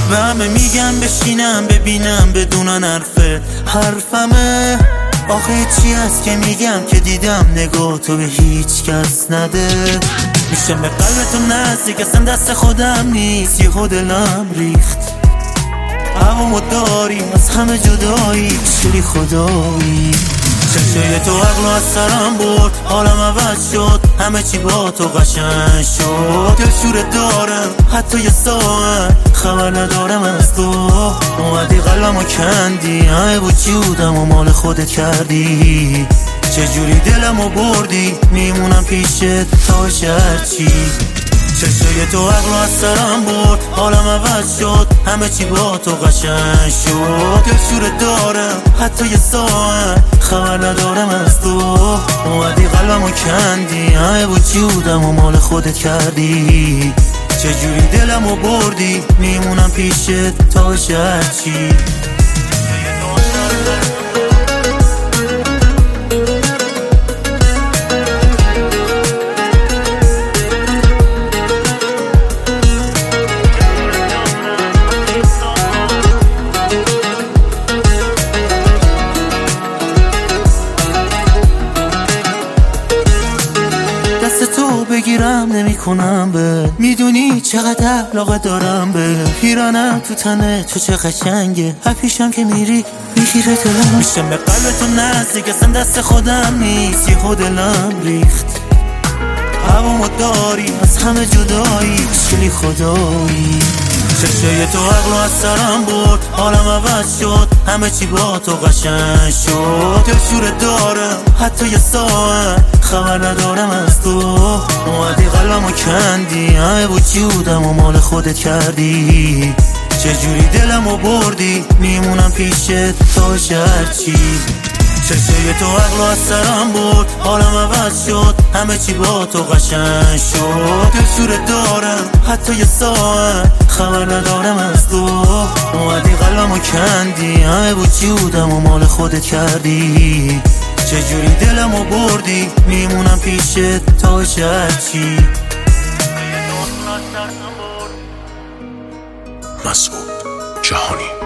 به همه میگم بشینم ببینم بدونن حرفمه. آخه چی هست که میگم که دیدم نگاه تو به هیچ کس نده. میشم به قلبتون نزدیک اصلا دست خودم نیست، یهو دلم ریخت. هوامو داری از همه جدایی، چلی خدایی. چشای تو عقلو از سرم برد، حالم عوض شد، همه چی با تو قشنگ شد. دلشوره دارم حتی یه ساعت خبر ندارم از تو. اومدی قلبمو کندی، همه بود چی بودم و مال خودت کردی. چجوری دلمو بردی، میمونم پیشت تا هرچی. چشای تو عقلو از سرم برد، حالم عوض شد، همه چی با تو قشنگ شد. دلشوره دارم حتی یه ساعت خبر ندارم از تو. اومدی قلبمو کندی، همه بود چی بودم و مال خودت کردی. چجوری دلمو بردی، میمونم پیشت تا هرچی. دست تو بگیرم نمی کنم به، میدونی چقدر علاقه دارم به. پیرانم تو تنه تو چه قشنگه، هر پیشم که میری میگیره دلم. میشم به قلبتو نزدیک اصلا دست خودم نیست، یهو دلم ریخت. هوامو داری از همه جدایی، چلی خدایی. چشای تو عقلو از سرم برد، حالم عوض شد، همه چی با تو قشنگ شد. دلشوره دارم حتی یه ساعت خبر ندارم از تو. اومدی قلبمو کندی، همه بود چی بودم و مال خودت کردی. چجوری دلمو بردی، میمونم پیشت تا هرچی. چشای تو عقلو از سرم برد، حالم عوض شد، همه چی با تو قشنگ شد. دلشوره دارم حتی یه ساعت خبر ندارم از تو. اومدی قلبمو کندی، همه بود چی بودم و مال خودت کردی. چجوری دلمو بردی، میمونم پیشت تا هرچی. مسعود جهانی.